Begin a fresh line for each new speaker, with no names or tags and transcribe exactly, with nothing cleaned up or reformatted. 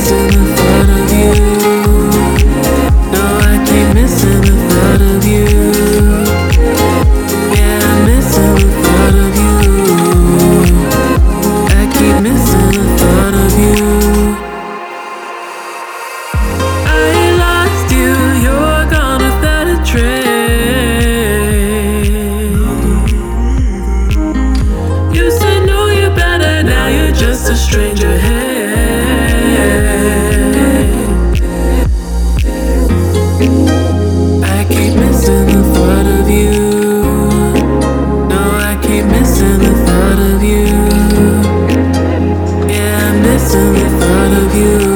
missing the thought of you. No, I keep missing the thought of you. Yeah, I'm missing the thought of you. I keep missing the thought of you. I lost you, you're gone without a trace. Used to know you better, now you're just a stranger. Hey, I keep missing the thought of you. No, I keep missing the thought of you. Yeah, I'm missing the thought of you.